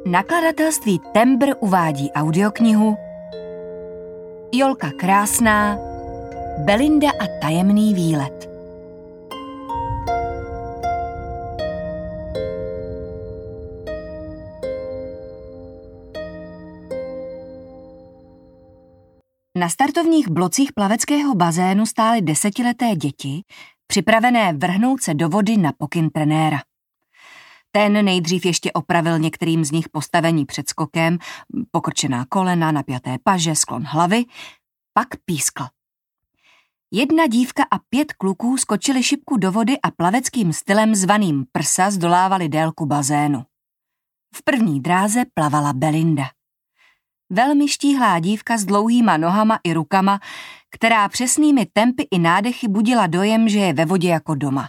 Nakladatelství Tembr uvádí audioknihu Jolka Krásná, Belinda a tajemný výlet. Na startovních blocích plaveckého bazénu stály 10leté děti, připravené vrhnout se do vody na pokyn trenéra. Ten nejdřív ještě opravil některým z nich postavení před skokem, pokrčená kolena, napjaté paže, sklon hlavy, pak pískl. 1 dívka a 5 kluků skočili šipku do vody a plaveckým stylem zvaným prsa zdolávali délku bazénu. V první dráze plavala Belinda. Velmi štíhlá dívka s dlouhýma nohama i rukama, která přesnými tempy i nádechy budila dojem, že je ve vodě jako doma.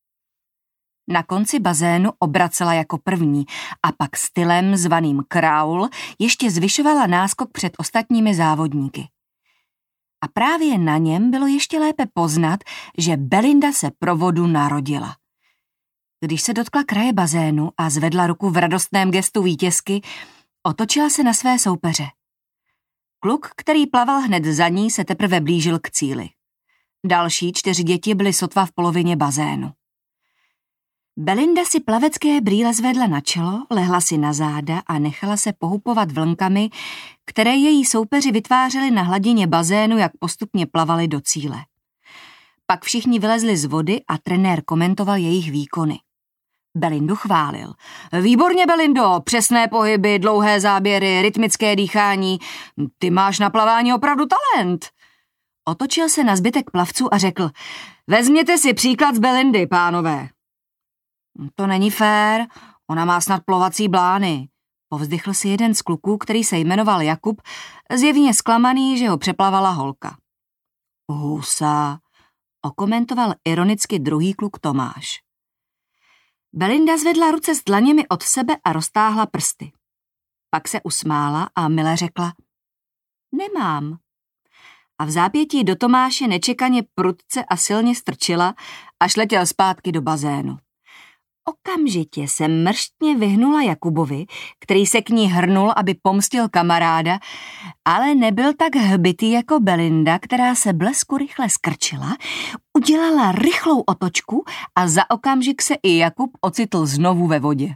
Na konci bazénu obracela jako první a pak stylem zvaným crawl ještě zvyšovala náskok před ostatními závodníky. A právě na něm bylo ještě lépe poznat, že Belinda se pro vodu narodila. Když se dotkla kraje bazénu a zvedla ruku v radostném gestu vítězky, otočila se na své soupeře. Kluk, který plaval hned za ní, se teprve blížil k cíli. Další 4 děti byly sotva v polovině bazénu. Belinda si plavecké brýle zvedla na čelo, lehla si na záda a nechala se pohupovat vlnkami, které její soupeři vytvářeli na hladině bazénu, jak postupně plavali do cíle. Pak všichni vylezli z vody a trenér komentoval jejich výkony. Belindu chválil. Výborně, Belindo, přesné pohyby, dlouhé záběry, rytmické dýchání. Ty máš na plavání opravdu talent. Otočil se na zbytek plavců a řekl, vezměte si příklad z Belindy, pánové. To není fér, ona má snad plovací blány. Povzdychl si jeden z kluků, který se jmenoval Jakub, zjevně zklamaný, že ho přeplavala holka. Husa, okomentoval ironicky druhý kluk Tomáš. Belinda zvedla ruce s dlaněmi od sebe a roztáhla prsty. Pak se usmála a mile řekla, nemám. A v zápětí do Tomáše nečekaně prudce a silně strčila, až letěl zpátky do bazénu. Okamžitě se mrštně vyhnula Jakubovi, který se k ní hrnul, aby pomstil kamaráda, ale nebyl tak hbitý jako Belinda, která se blesku rychle skrčila, udělala rychlou otočku a za okamžik se i Jakub ocitl znovu ve vodě.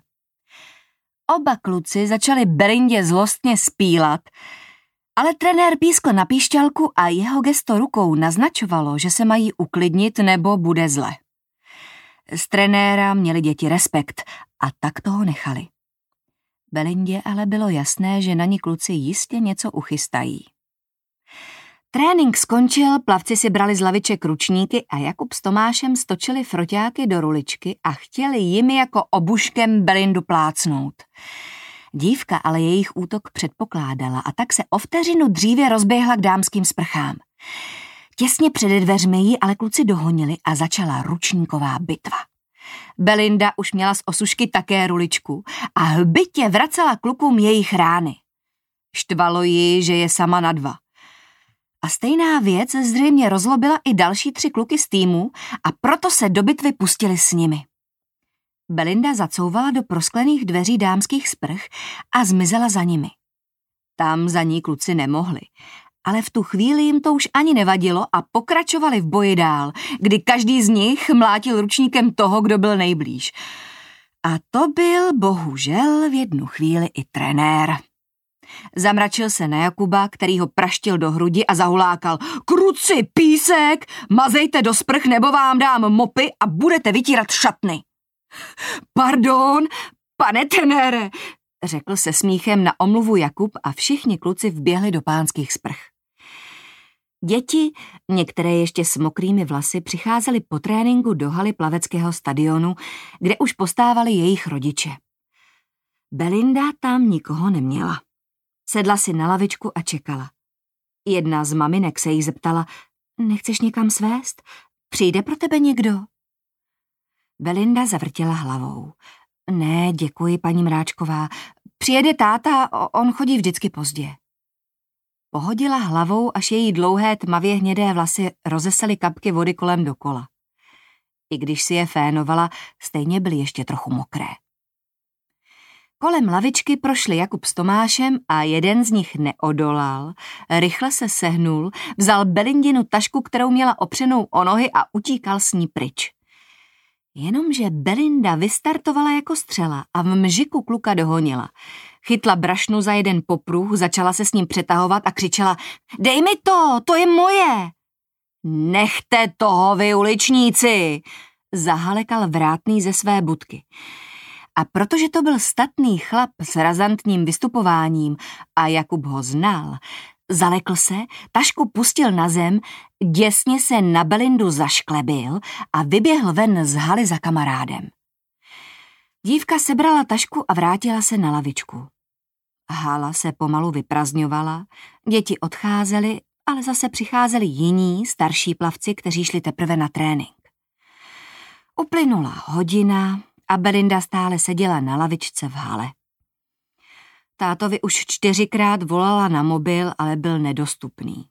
Oba kluci začali Belindě zlostně spílat, ale trenér pískl na píšťalku a jeho gesto rukou naznačovalo, že se mají uklidnit nebo bude zle. Z trenéra měli děti respekt a tak toho nechali. Belindě ale bylo jasné, že na ní kluci jistě něco uchystají. Trénink skončil, plavci si brali z laviček ručníky a Jakub s Tomášem stočili froťáky do ruličky a chtěli jimi jako obuškem Belindu plácnout. Dívka ale jejich útok předpokládala a tak se o vteřinu dříve rozběhla k dámským sprchám. Těsně před dveřmi ji ale kluci dohonili a začala ručníková bitva. Belinda už měla z osušky také ruličku a hbitě vracela klukům jejich rány. Štvalo ji, že je sama na 2. A stejná věc zřejmě rozlobila i další 3 kluky z týmu a proto se do bitvy pustili s nimi. Belinda zacouvala do prosklených dveří dámských sprch a zmizela za nimi. Tam za ní kluci nemohli. Ale v tu chvíli jim to už ani nevadilo a pokračovali v boji dál, kdy každý z nich mlátil ručníkem toho, kdo byl nejblíž. A to byl bohužel v jednu chvíli i trenér. Zamračil se na Jakuba, který ho praštil do hrudi a zahulákal. Kruci, písek, mazejte do sprch nebo vám dám mopy a budete vytírat šatny. Pardon, pane trenére, řekl se smíchem na omluvu Jakub a všichni kluci vběhli do pánských sprch. Děti, některé ještě s mokrými vlasy, přicházely po tréninku do haly plaveckého stadionu, kde už postávali jejich rodiče. Belinda tam nikoho neměla. Sedla si na lavičku a čekala. Jedna z maminek se jí zeptala, nechceš někam svést? Přijde pro tebe někdo? Belinda zavrtěla hlavou. Ne, děkuji, paní Mráčková. Přijede táta, on chodí vždycky pozdě. Pohodila hlavou, až její dlouhé tmavě hnědé vlasy rozesely kapky vody kolem dokola. I když si je fénovala, stejně byly ještě trochu mokré. Kolem lavičky prošli Jakub s Tomášem a jeden z nich neodolal, rychle se sehnul, vzal Belindinu tašku, kterou měla opřenou o nohy a utíkal s ní pryč. Jenomže Belinda vystartovala jako střela a v mžiku kluka dohonila. Chytla brašnu za jeden popruh, začala se s ním přetahovat a křičela: Dej mi to je moje! Nechte toho, vy uličníci! Zahalekal vrátný ze své budky. A protože to byl statný chlap s razantním vystupováním a Jakub ho znal, zalekl se, tašku pustil na zem, děsně se na Belindu zašklebil a vyběhl ven z haly za kamarádem. Dívka sebrala tašku a vrátila se na lavičku. Hala se pomalu vyprazňovala, děti odcházely, ale zase přicházeli jiní, starší plavci, kteří šli teprve na trénink. Uplynula hodina a Belinda stále seděla na lavičce v hale. Tátovi už 4krát volala na mobil, ale byl nedostupný.